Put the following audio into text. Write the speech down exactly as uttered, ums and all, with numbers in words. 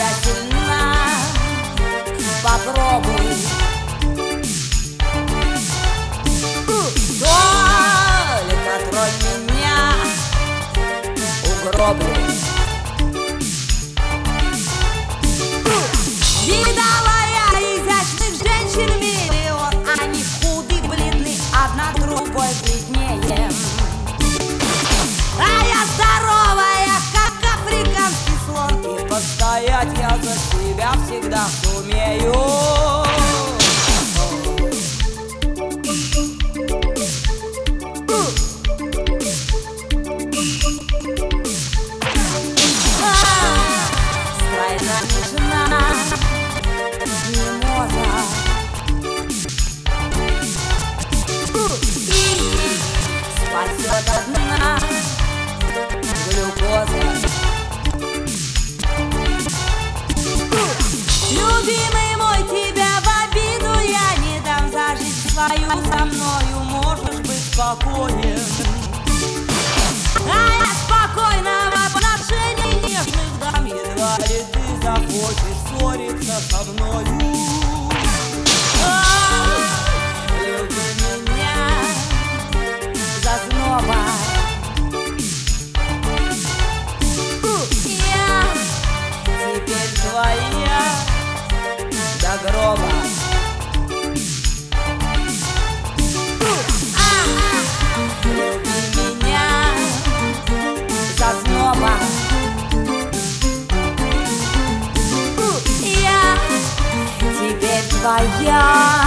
я сильна, попробуй. Только тронь меня, угроблю. Видала я изящных женщин миллион, они худы, бледны, одна другой бледнее. А я здоровая, как африканский слон, и постоять я за себя всегда сумею. Стройна тишина, мимоза, и спасет одна глюкоза. Любимый мой, тебя в обиду я не дам, за жизнь свою со мною можешь быть спокоен. А я спокойно в отношении нежных дам, едва ли ты захочешь ссориться со мною. А, люби меня, зазноба. Я теперь твоя до гроба. Я теперь твоя